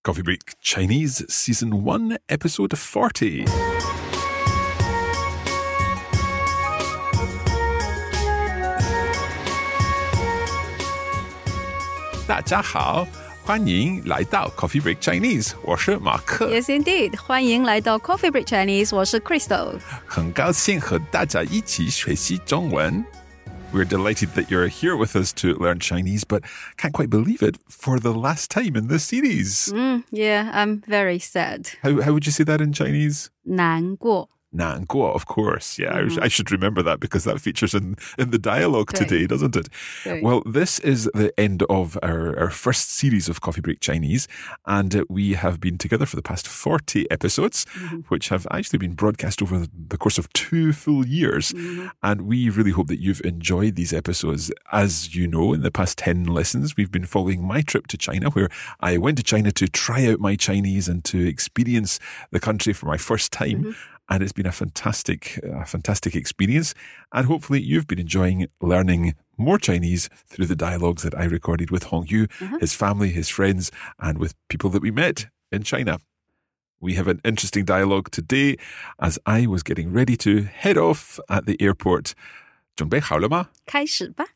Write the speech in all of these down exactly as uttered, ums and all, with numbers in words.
Coffee Break Chinese Season one, Episode forty. 大家好，欢迎来到 Coffee Break Chinese， 我是马克。 Yes, indeed. 欢迎来到 Coffee Break Chinese， 我是 Crystal。 很高兴和大家一起学习中文。 We're delighted that you're here with us to learn Chinese, but can't quite believe it for the last time in this series. Mm, yeah, I'm very sad. How, how would you say that in Chinese? 难过。 Nan Guo, of course. Yeah, mm-hmm. I, I should remember that because that features in, in the dialogue today, doesn't it? Right. Well, this is the end of our, our first series of Coffee Break Chinese, and we have been together for the past forty episodes, mm-hmm. which have actually been broadcast over the course of two full years. Mm-hmm. And we really hope that you've enjoyed these episodes. As you know, in the past ten lessons, we've been following my trip to China, where I went to China to try out my Chinese and to experience the country for my first time. Mm-hmm. And it's been a fantastic, uh, fantastic experience. And hopefully you've been enjoying learning more Chinese through the dialogues that I recorded with Hongyu, uh-huh. his family, his friends, and with people that we met in China. We have an interesting dialogue today as I was getting ready to head off at the airport. 准备好了吗？ 开始吧。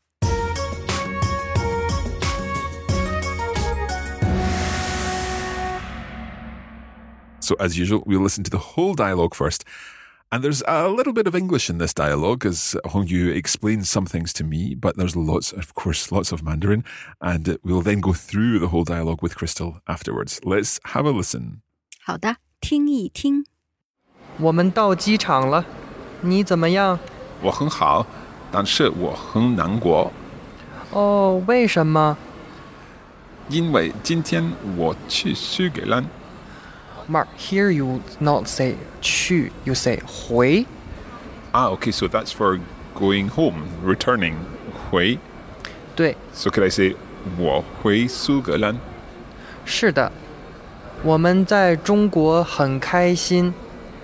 So as usual, we'll listen to the whole dialogue first. And there's a little bit of English in this dialogue as Hongyu explains some things to me, but there's lots, of course, lots of Mandarin. And we'll then go through the whole dialogue with Crystal afterwards. Let's have a listen. 好的，听一听。 我们到机场了，你怎么样？ 我很好，但是我很难过。 哦，为什么？ 因为今天我去苏格兰。 Mark, here you not say 去, you say 回. Ah, okay, so that's for going home, returning. 回. 对。 So could I say 我回苏格兰? 是的，我们在中国很开心。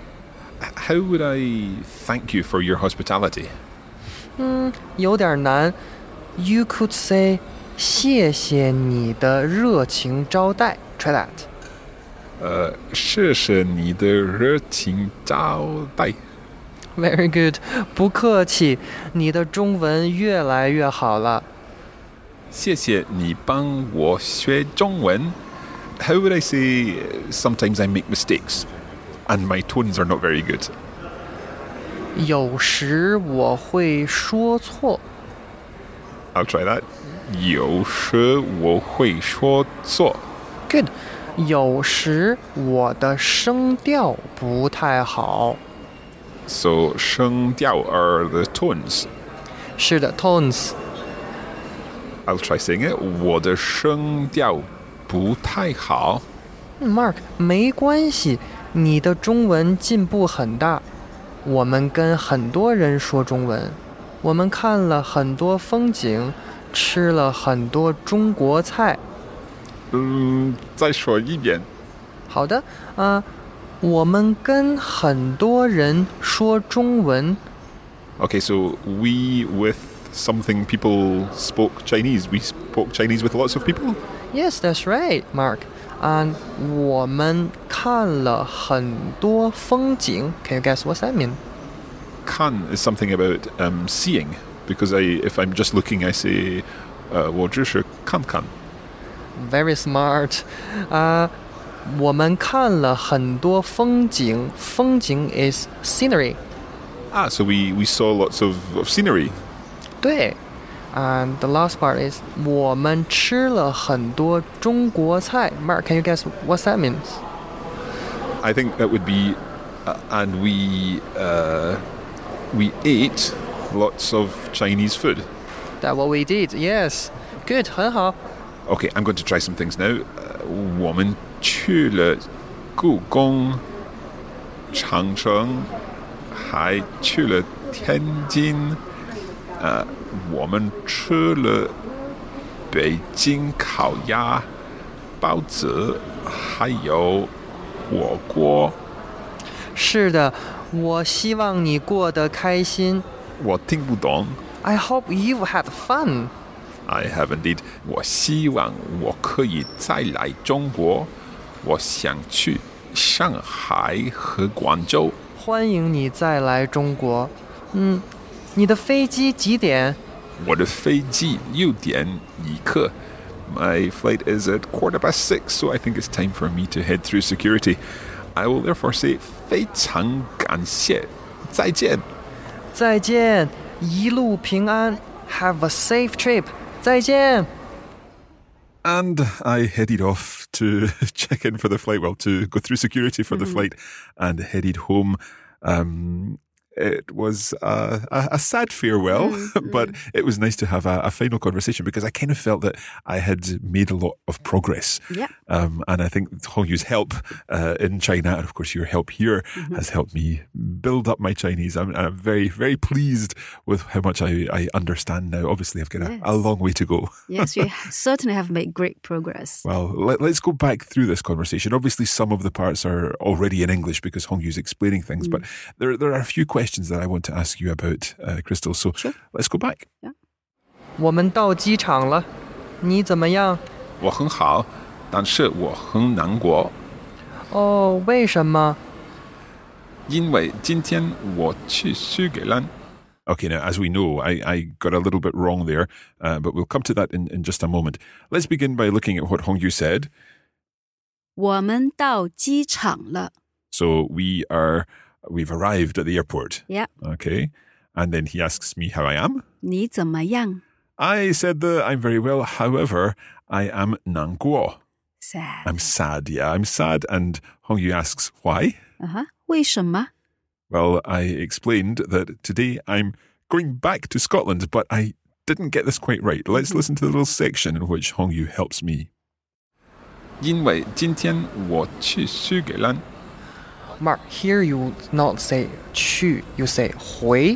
How would I thank you for your hospitality? 嗯，有点难。You could say 谢谢你的热情招待. Try that. 呃，谢谢你的热情招待。 Very good， 不客气，你的中文越来越好了。 谢谢你帮我学中文。How would I say sometimes I make mistakes and my tones are not very good? 有时我会说错。 I'll try that. 有时我会说错。 Good. 有时我的声调不太好。 So 声调 are the tones. 是的 tones. I'll try saying it. 我的声调不太好。 Mark, 没关系，你的中文进步很大。我们跟很多人说中文，我们看了很多风景，吃了很多中国菜。 嗯，再说一遍。 好的，啊、呃，我们跟很多人说中文。 Okay, so we with something people spoke Chinese. We spoke Chinese with lots of people? Yes, that's right, Mark. And 我们看了很多风景. Can you guess what's that mean? 看 is something about um, seeing. Because I, if I'm just looking, I say, uh, 我只是看看. Very smart. 啊、uh, 我们看了很多风景。风景 is scenery. Ah, so we, we saw lots of, of scenery. 对。And the last part is 我们吃了很多中国菜。Mark, can you guess what that means? I think that would be, uh, and we uh, we ate lots of Chinese food. That's what we did. Yes. Good. 很好。 Okay, I'm going to try some things now. 我们去了故宫、长城，还去了天津。呃，我们吃了北京烤鸭、包子，还有火锅。 是的，我希望你过得开心。 我听不懂。 I hope you've had fun. I have indeed. 我希望我可以再来中国。 我想去上海和广州。 欢迎你再来中国。嗯，你的飞机几点？ 我的飞机六点一刻。My flight is at quarter past six, so I think it's time for me to head through security. I will therefore say 非常感谢，再见。 再见，一路平安。Have a safe trip. 再见。 And I headed off to check in for the flight, well, to go through security for mm-hmm. the flight and headed home. Um, it was a, a, a sad farewell, mm-hmm. but it was nice to have a, a final conversation because I kind of felt that I had made a lot of progress. Yeah. Um, and I think Hongyu's help uh, in China, and of course your help here, mm-hmm. has helped me build up my Chinese. I'm, I'm very, very pleased with how much I, I understand now. Obviously, I've got yes. a, a long way to go. Yes, you certainly have made great progress. Well, let, let's go back through this conversation. Obviously, some of the parts are already in English because Hongyu's explaining things, mm. but there, there are a few questions that I want to ask you about, uh, Crystal. So sure. let's go back. Yeah. 我们到机场了，你怎么样？ 我很好，但是我很难过。 哦，为什么？ 因为今天我去苏格兰。Okay, now, as we know, I, I got a little bit wrong there, uh, but we'll come to that in, in just a moment. Let's begin by looking at what Hongyu said. 我们到机场了。 So we are... We've arrived at the airport. Yeah. Okay. And then he asks me how I am. 你怎么样? I said that I'm very well. However, I am 难过. Sad. I'm sad, yeah. I'm sad. And Hongyu asks, why? Uh-huh. 为什么? Well, I explained that today I'm going back to Scotland, but I didn't get this quite right. Let's mm-hmm. listen to the little section in which Hongyu helps me. 因为今天我去苏格兰。 Mark, here you not say 去, you say 回.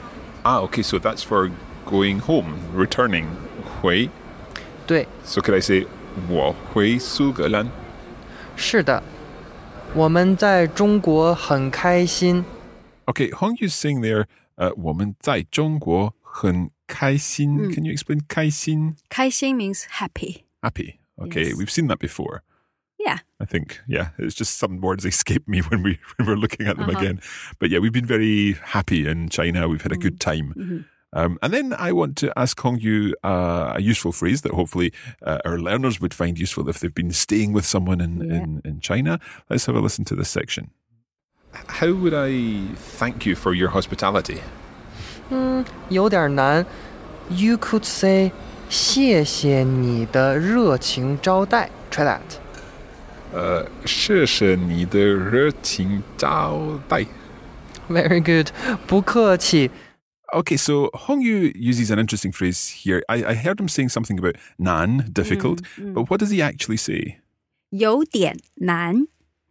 Ah, okay, so that's for going home, returning. 回. 对. So could I say 我回苏格兰? 是的，我们在中国很开心。 Okay, Hongyu's saying there, uh, 我们在中国很开心. Mm. Can you explain 开心? 开心 means happy. Happy. Okay, yes. We've seen that before. Yeah. I think, yeah, it's just some words escape me when we when we're looking at them uh-huh. again. But yeah, we've been very happy in China. We've had a mm. good time. Mm-hmm. Um, and then I want to ask Hongyu uh, a useful phrase that hopefully uh, our learners would find useful if they've been staying with someone in, yeah. in, in China. Let's have a listen to this section. How would I thank you for your hospitality? 嗯，有点难. You could say 谢谢你的热情招待. Try that. 呃，谢谢你的热情招待。 Very good. 不客气。 Okay, so Hongyu uses an interesting phrase here. I, I heard him saying something about nan, difficult, mm, mm. but what does he actually say? 有点难.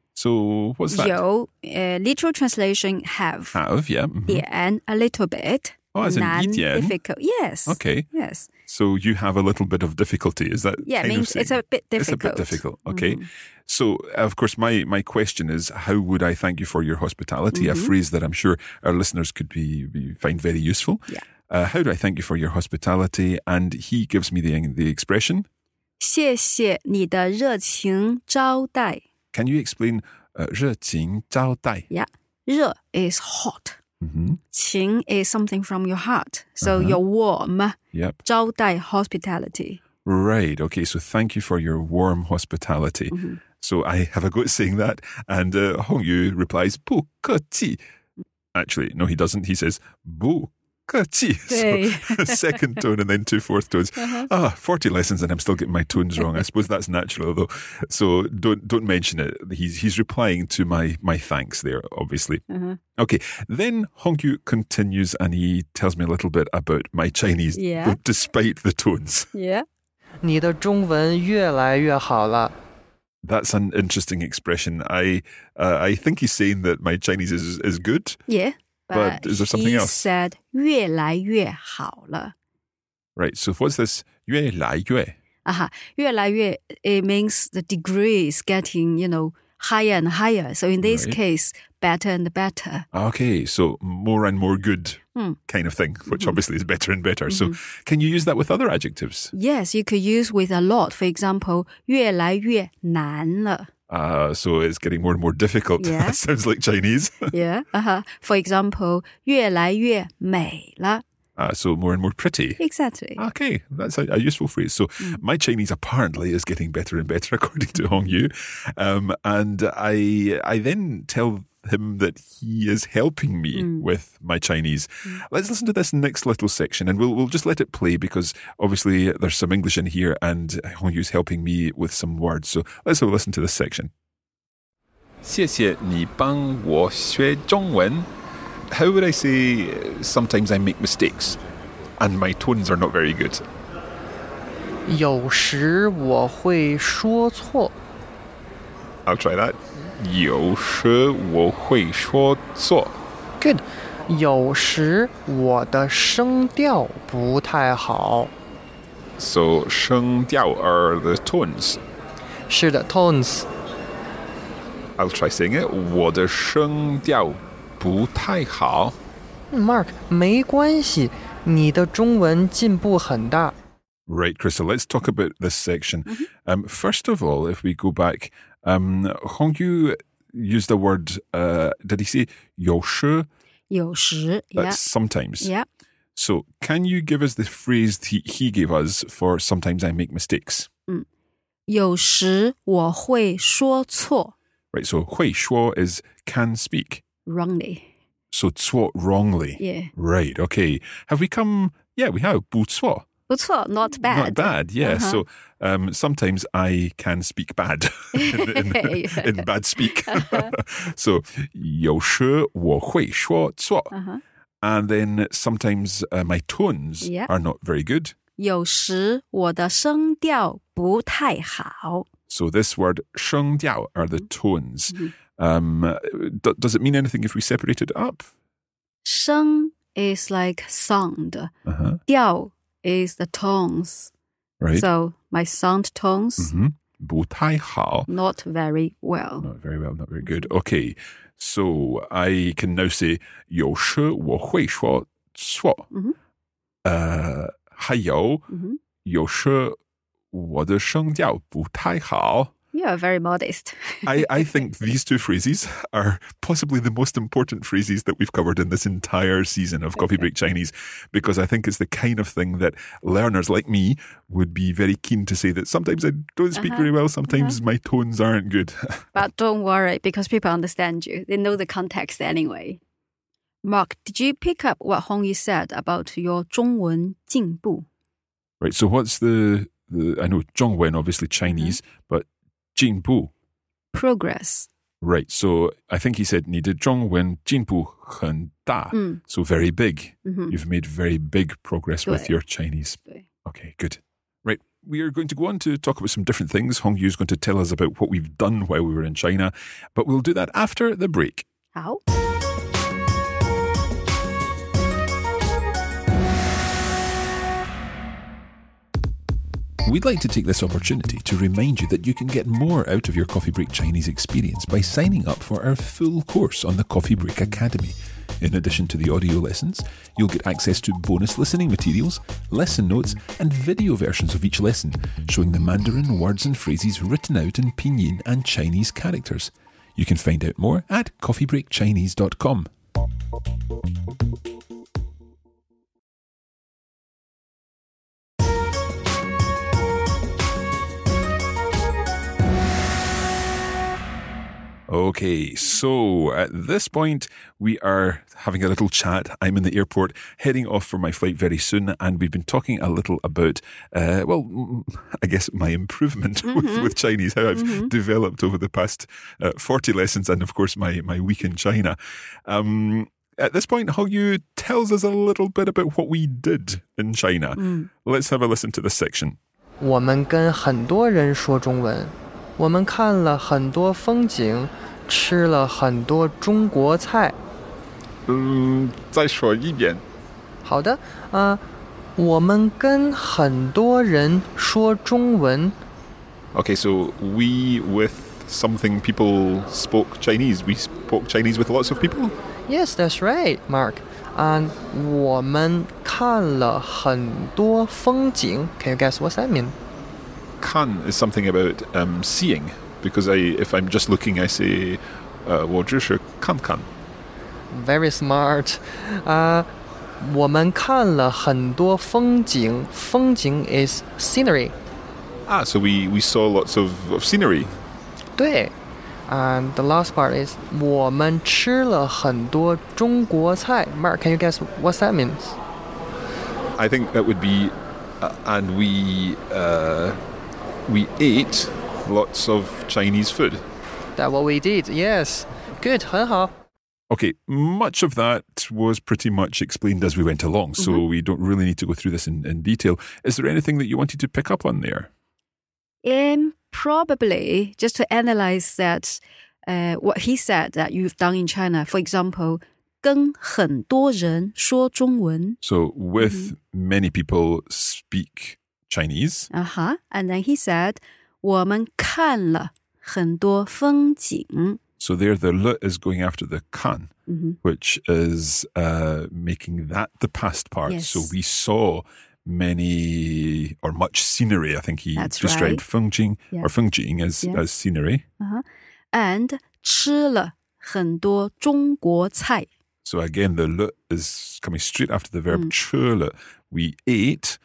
So what's that? 有, uh, literal translation have. Have, yeah. Mm-hmm. 点, a little bit. Oh, as in 一点? Difficult. Yes. Okay. Yes. So you have a little bit of difficulty. Is that yeah? Kind It means of it's a bit difficult. It's a bit difficult. Okay. Mm-hmm. So of course, my my question is, how would I thank you for your hospitality? Mm-hmm. A phrase that I'm sure our listeners could be, be find very useful. Yeah. Uh, how do I thank you for your hospitality? And he gives me the the expression. 谢谢你的热情招待. Can you explain 热情招待? Yeah. 热 is hot. Mm-hmm. 情 is something from your heart. So uh-huh. you're warm. Yep. 招待 hospitality. Right. Okay. So thank you for your warm hospitality. Mm-hmm. So I have a go at saying that. And uh, Hongyu replies, 不客气. Actually, no, he doesn't. He says, 不客气. So second tone and then two fourth tones. Uh-huh. Ah, forty lessons and I'm still getting my tones wrong. I suppose that's natural though. So don't don't mention it. He's he's replying to my my thanks there, obviously. Uh-huh. Okay. Then Hongyu continues and he tells me a little bit about my Chinese, yeah. despite the tones. Yeah. 你的中文越来越好了. That's an interesting expression. I uh, I think he's saying that my Chinese is is good. Yeah. But, but is there something he else? He said 越来越好了. Right. So what's this 越来越? Aha. 越来越, it means the degree is getting, you know, higher and higher. So in this right. case, better and better. Okay. So more and more good mm. kind of thing, which mm-hmm. obviously is better and better. Mm-hmm. So can you use that with other adjectives? Yes, you could use with a lot. For example, 越来越难了. Uh, so it's getting more and more difficult. Yeah. That sounds like Chinese. Yeah. Uh-huh. For example, 越来越美了. Uh, so more and more pretty. Exactly. Okay, that's a, a useful phrase. So Mm. my Chinese apparently is getting better and better according to Hong Yu. Um, and I I then tell him that he is helping me Mm. with my Chinese. Let's listen to this next little section and we'll we'll just let it play because obviously there's some English in here and Hong Yu's helping me with some words. So let's have a listen to this section. 谢谢你帮我学中文. How would I say uh, sometimes I make mistakes and my tones are not very good? 有时我会说错。 I'll try that. 有时我会说错. Good. 有时我的声调不太好。 So 声调 are the tones. 是的 tones. I'll try saying it. 我的声调不太好. Mark, 没关系，你的中文进步很大。 Right, Crystal, let's talk about this section. Mm-hmm. Um, first of all, if we go back, um, Hongyu used the word, uh, did he say 有时? 有时, yeah. That's sometimes. Yeah. So can you give us the phrase he, he gave us for sometimes I make mistakes? 有时我会说错. Right, so 会说 is can speak. Wrongly. So 错 wrongly. Yeah. Right, okay. Have we come, yeah, we have 不错. 不错, not bad. Not bad, yeah. Uh-huh. So um, sometimes I can speak bad in, in, in bad speak. So 有时我会说错. Uh-huh. And then sometimes uh, my tones Yeah. are not very good. 有时我的声调不太好. So this word 声调 are the tones. Mhm. Um, d- does it mean anything if we separate it up? 声 is like sound. Uh-huh. 调 is the tones. Right. So my sound tones, Mm-hmm. 不太好. not very well. Not very well, not very good. Okay. So I can now say 有时我会说错. Mhm. Uh, 还有 Mhm. 有时我的声调不太好. You are very modest. I, I think these two phrases are possibly the most important phrases that we've covered in this entire season of Coffee Break Chinese, because I think it's the kind of thing that learners like me would be very keen to say that sometimes I don't speak Uh-huh. very well, sometimes my tones aren't good. But don't worry, because people understand you. They know the context anyway. Mark, did you pick up what Hongyi said about your 中文进步? Right, so what's the, the I know 中文, obviously Chinese, but 进步. Progress. Right, so I think he said 你的中文进步很大. Mm. So very big. Mhm. You've made very big progress with 对。 your Chinese. 对。 Okay, good. Right, we are going to go on to talk about some different things. Hong Yu is going to tell us about what we've done while we were in China, but we'll do that after the break. 好。 We'd like to take this opportunity to remind you that you can get more out of your Coffee Break Chinese experience by signing up for our full course on the Coffee Break Academy. In addition to the audio lessons, you'll get access to bonus listening materials, lesson notes, and video versions of each lesson, showing the Mandarin words and phrases written out in Pinyin and Chinese characters. You can find out more at coffee break chinese dot com. Okay, so at this point, we are having a little chat. I'm in the airport, heading off for my flight very soon, and we've been talking a little about, uh, well, I guess my improvement Mm-hmm. with, with Chinese, how I've mm-hmm. developed over the past uh, forty lessons, and of course, my, my week in China. Um, at this point, Hong Yu tells us a little bit about what we did in China. Mm. Let's have a listen to this section. 我们跟很多人说中文。我们看了很多风景，吃了很多中国菜。 嗯，再说一遍。 好的，啊、呃，我们跟很多人说中文。 Okay, so we with something people spoke Chinese. We spoke Chinese with lots of people? Yes, that's right, Mark. And 我们看了很多风景. Can you guess what's that mean? Kan is something about um, seeing. Because I, if I'm just looking, I say, uh, 我只是看看. Very smart. Uh, 我们看了很多风景。风景 is scenery. Ah, so we, we saw lots of, of scenery. 对。And the last part is 我们吃了很多中国菜。Mark, can you guess what that means? I think that would be, uh, and we uh, we ate lots of Chinese food. That's what we did, yes. Good, 很好。 Okay, much of that was pretty much explained as we went along, so Mm-hmm. we don't really need to go through this in, in detail. Is there anything that you wanted to pick up on there? And probably just to analyze that, uh, what he said that you've done in China. For example, 跟很多人说中文. So with Mm-hmm. many people speak Chinese. Uh-huh. And then he said, 我们看了很多风景. So there the le is going after the kan, Mm-hmm. which is uh, making that the past part. Yes. So we saw many or much scenery. I think he That's described right. Fengjing Yeah. or Fengjing as, Yeah. as scenery. Uh-huh. And 吃了很多中国菜. So again, the le is coming straight after the verb Mm. 吃了. We ate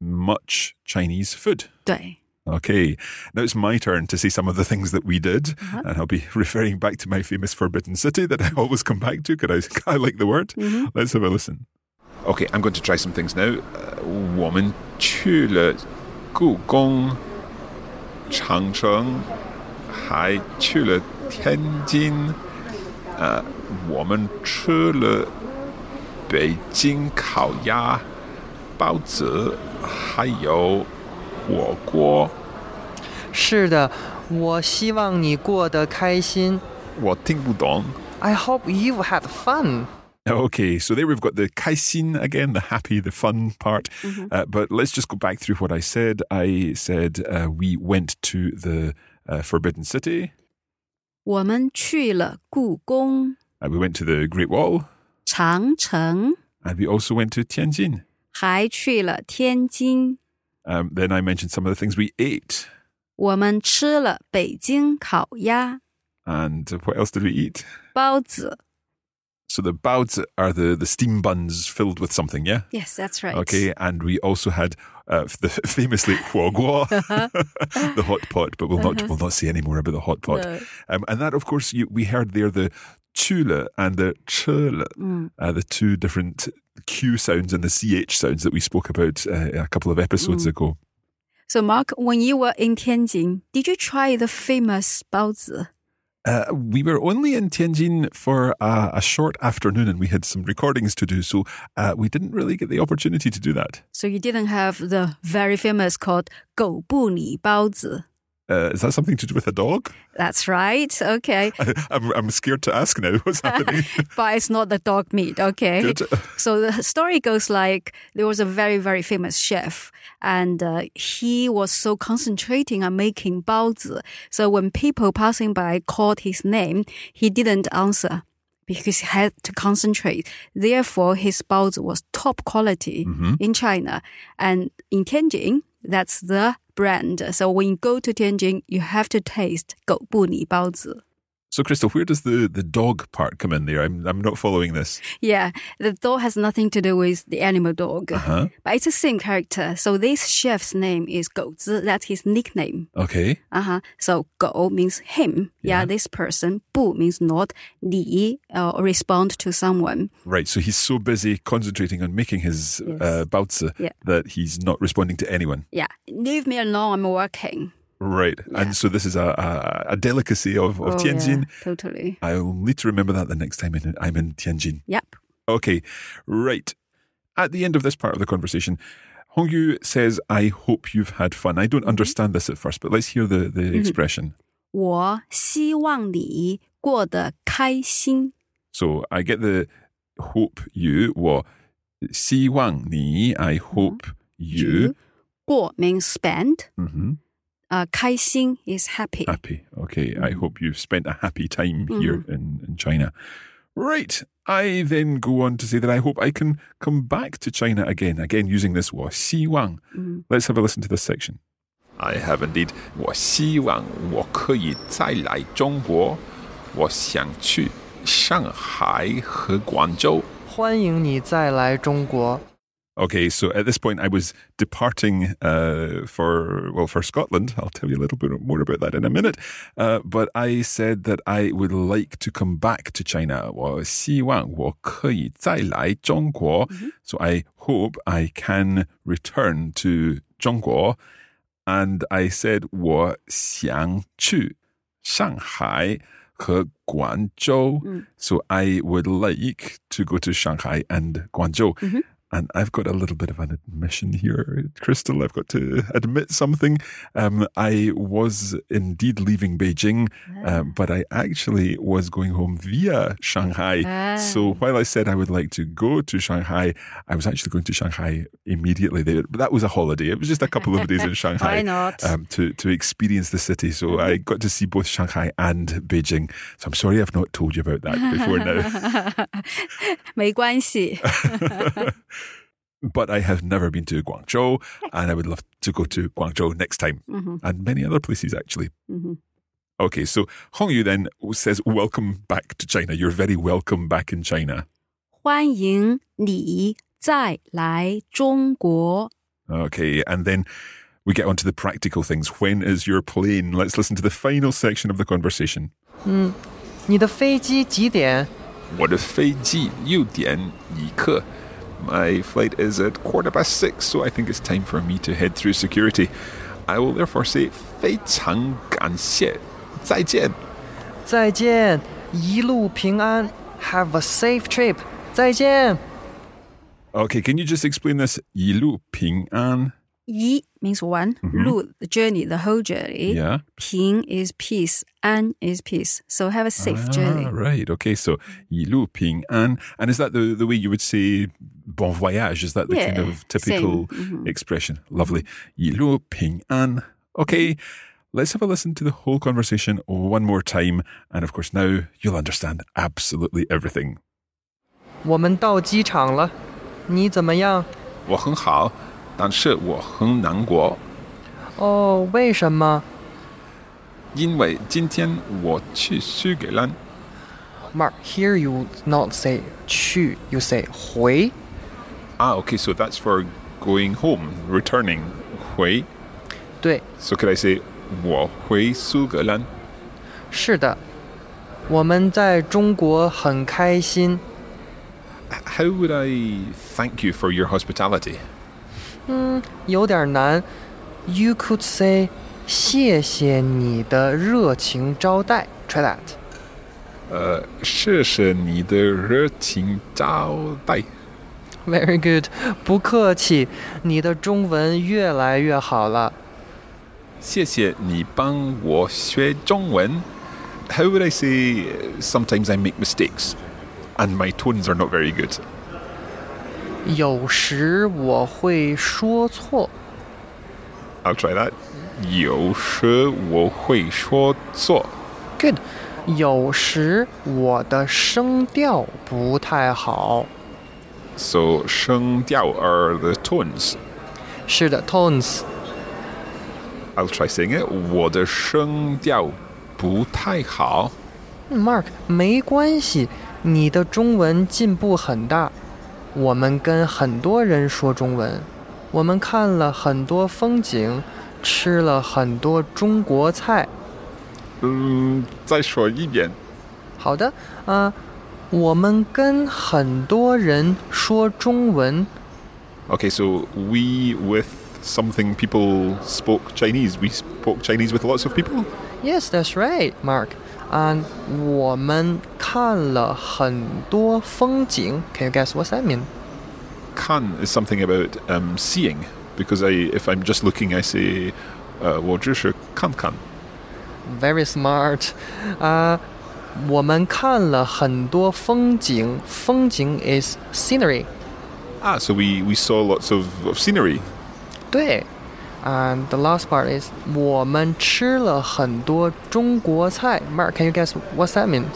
much Chinese food. 对. Okay, now it's my turn to say some of the things that we did, Uh-huh. and I'll be referring back to my famous Forbidden City that I always come back to because I, I like the word. Mm-hmm. Let's have a listen. Okay, I'm going to try some things now. Uh, 我们去了故宫、长城，还去了天津。呃，我们吃了北京烤鸭、包子，还有火锅。 是的，我希望你过得开心。 我听不懂。 I hope you've had fun. Okay, so there we've got the kaisin again, the happy, the fun part. Mm-hmm. Uh, but let's just go back through what I said. I said uh, we went to the uh, Forbidden City. 我们去了故宫、 Uh, we went to the Great Wall. 长城， And we also went to Tianjin. 还去了天津。 Um, then I mentioned some of the things we ate. 我们吃了北京烤鸭、 And what else did we eat? 包子。 So the baozi are the, the steam buns filled with something, yeah? Yes, that's right. Okay, and we also had uh, the famously huo guo, the hot pot, but we'll not we'll not say any more about the hot pot. No. Um, and that, of course, you, we heard there the chule and the chule, Mm. uh, the two different Q sounds and the C H sounds that we spoke about uh, a couple of episodes Mm. ago. So, Mark, when you were in Tianjin, did you try the famous 包子? Uh, we were only in Tianjin for uh, a short afternoon and we had some recordings to do, so uh, we didn't really get the opportunity to do that. So you didn't have the very famous called 狗不理包子. Uh, is that something to do with a dog? That's right. Okay. I'm, I'm scared to ask now. What's happening? But it's not the dog meat. Okay. Good. So the story goes like there was a very, very famous chef and uh, he was so concentrating on making 包子. So when people passing by called his name, he didn't answer because he had to concentrate. Therefore, his 包子 was top quality Mm-hmm. in China. And in Tianjin, that's the brand. So when you go to Tianjin, you have to taste 狗不理包子. So, Crystal, where does the, the dog part come in there? I'm I'm not following this. Yeah, the dog has nothing to do with the animal dog. Uh-huh. But it's the same character. So this chef's name is 狗子. That's his nickname. Okay. Uh-huh. So 狗 means him. Yeah, Yeah. this person. 不 means not. 理 uh, respond to someone. Right. So he's so busy concentrating on making his Yes. uh, baozi Yeah. that he's not responding to anyone. Yeah, leave me alone. I'm working. Right. Yeah. And so this is a, a, a delicacy of, of Oh, Tianjin. yeah, totally. I'll need to remember that the next time in, I'm in Tianjin. Yep. Okay, right. At the end of this part of the conversation, Hongyu says, I hope you've had fun. I don't understand this at first, but let's hear the, the Mm-hmm. expression. 我希望你过得开心. So I get the hope you, 我希望你, I hope you. 过 means spend. Mhm. Uh, 开心 is happy. Happy. Okay, I hope you've spent a happy time here in, in China. Right. I then go on to say that I hope I can come back to China again, again using this 我希望. Mm. Let's have a listen to this section. I have indeed. 我希望我可以再来中国。我想去上海和广州。 欢迎你再来中国。 Okay, so at this point I was departing uh, for, well, for Scotland. I'll tell you a little bit more about that in a minute. Uh, but I said that I would like to come back to China. 我希望我可以再来中国. Mm-hmm. So I hope I can return to 中国. And I said 我想去上海和广州. Mm. So I would like to go to Shanghai and Guangzhou. Mm-hmm. And I've got a little bit of an admission here, Crystal. I've got to admit something. Um, I was indeed leaving Beijing, ah. um, but I actually was going home via Shanghai. Ah. So while I said I would like to go to Shanghai, I was actually going to Shanghai immediately. There. But that was a holiday. It was just a couple of days in Shanghai. Why not? Um, to, to experience the city. So I got to see both Shanghai and Beijing. So I'm sorry I've not told you about that before now. 没关系。 But I have never been to Guangzhou, and I would love to go to Guangzhou next time, mm-hmm. and many other places actually. Mm-hmm. Okay, so Hongyu then says, welcome back to China. You're very welcome back in China. 欢迎你再来中国. Okay, and then we get on to the practical things. When is your plane? Let's listen to the final section of the conversation. 嗯，你的飞机几点？ 我的飞机六点一刻。 My flight is at quarter past six, so I think it's time for me to head through security. I will therefore say 非常感谢，再见。 再见，一路平安。Have a safe trip. 再见。 Okay, can you just explain this? 一路平安。 一 means one, mm-hmm. 路 the journey, the whole journey. Yeah. 平 is peace, an is peace. So have a safe ah, journey. Right, okay, so 一路平安. And is that the, the way you would say bon voyage? Is that the yeah, kind of typical mm-hmm. expression? Lovely. 一路平安. Okay, let's have a listen to the whole conversation one more time. And of course, now you'll understand absolutely everything. 我们到机场了，你怎么样？ 我很好。 但是我很难过。 哦，为什么？ 因为今天我去苏格兰。 Mark, here you not say 去, you say 回。 Ah, okay, so that's for going home, returning. 回。 对。 So could I say 我回苏格兰？ 是的，我们在中国很开心。 How would I thank you for your hospitality? 嗯，有点难。You could say 谢谢你的热情招待。Try that. 呃，谢谢你的热情招待。 Very good. 不客气，你的中文越来越好了。 谢谢你帮我学中文。How would I say sometimes I make mistakes and my tones are not very good? 有时我会说错。 I'll try that. 有时我会说错。 Good. 有时我的声调不太好。 So 声调 are the tones. 是的 tones. I'll try saying it. 我的声调不太好。 Mark, 没关系，你的中文进步很大。我们跟很多人说中文，我们看了很多风景，吃了很多中国菜。 嗯，再说一遍。 好的，啊、呃，我们跟很多人说中文。 Okay, so we with something people spoke Chinese. We spoke Chinese with lots of people? Yes, that's right, Mark. And 我们看了很多风景. Can you guess what's that mean? 看 is something about um, seeing. Because I, if I'm just looking, I say, uh, 我只是看看. Very smart. 啊、uh, 我们看了很多风景。风景 is scenery. Ah, so we, we saw lots of, of scenery. 对。And the last part is 我们吃了很多中国菜。Mark, can you guess what that means?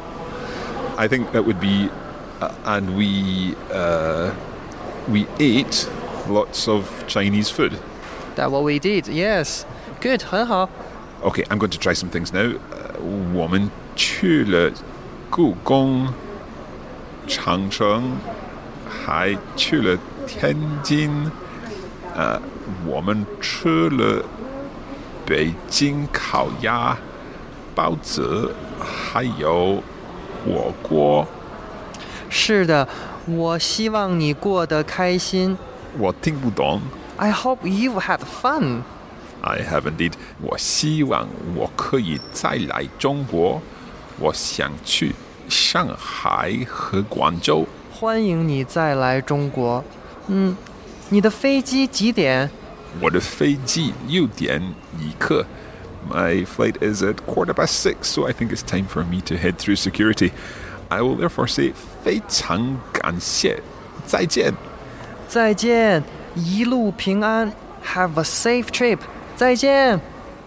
I think that would be, uh, and we uh, we ate lots of Chinese food. That what we did. Yes. Good. 很好。 Okay, I'm going to try some things now. Uh, 我们去了故宫、长城，还去了天津。呃，我们吃了北京烤鸭、包子，还有火锅。 是的，我希望你过得开心。 我听不懂。 I hope you've had fun. I have indeed. 我希望我可以再来中国。我想去上海和广州。 欢迎你再来中国。嗯，你的飞机几点？ 我的飞机六点一刻。My flight is at quarter past six, so I think it's time for me to head through security. I will therefore say 非常感谢。再见。 再见，一路平安。Have a safe trip. 再见。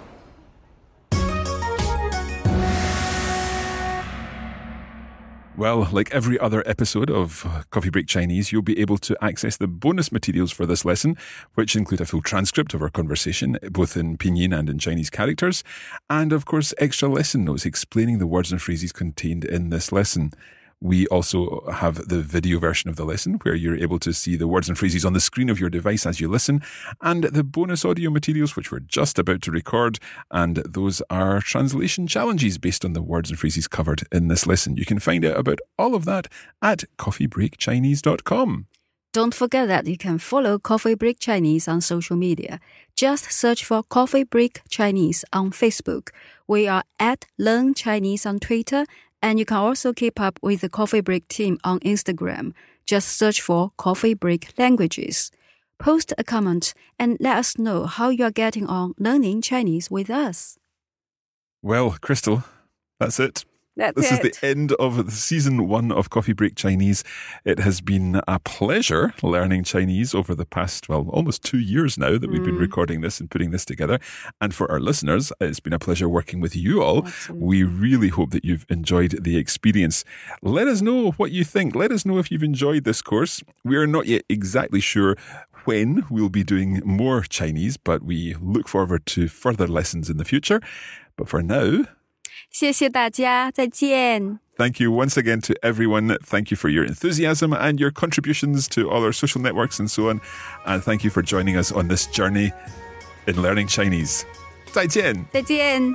Well, like every other episode of Coffee Break Chinese, you'll be able to access the bonus materials for this lesson, which include a full transcript of our conversation, both in Pinyin and in Chinese characters, and of course, extra lesson notes explaining the words and phrases contained in this lesson. We also have the video version of the lesson where you're able to see the words and phrases on the screen of your device as you listen, and the bonus audio materials which we're just about to record, and those are translation challenges based on the words and phrases covered in this lesson. You can find out about all of that at coffee break chinese dot com. Don't forget that you can follow Coffee Break Chinese on social media. Just search for Coffee Break Chinese on Facebook. We are at Learn Chinese on Twitter, and you can also keep up with the Coffee Break team on Instagram. Just search for Coffee Break Languages. Post a comment and let us know how you are getting on learning Chinese with us. Well, Crystal, that's it. That's this it. is the end of season one of Coffee Break Chinese. It has been a pleasure learning Chinese over the past, well, almost two years now that we've mm. been recording this and putting this together. And for our listeners, it's been a pleasure working with you all. Absolutely. We really hope that you've enjoyed the experience. Let us know what you think. Let us know if you've enjoyed this course. We are not yet exactly sure when we'll be doing more Chinese, but we look forward to further lessons in the future. But for now... 谢谢大家，再见。 Thank you once again to everyone. Thank you for your enthusiasm and your contributions to all our social networks and so on. And thank you for joining us on this journey in learning Chinese. 再见。 再见。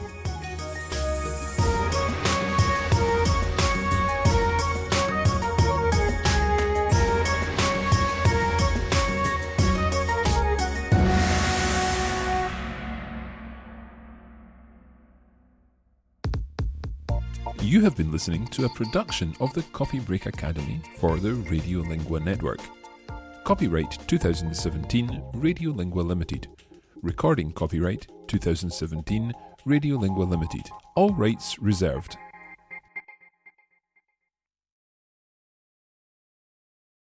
You have been listening to a production of the Coffee Break Academy for the Radiolingua Network. Copyright twenty seventeen Radiolingua Limited. Recording copyright twenty seventeen Radiolingua Limited. All rights reserved.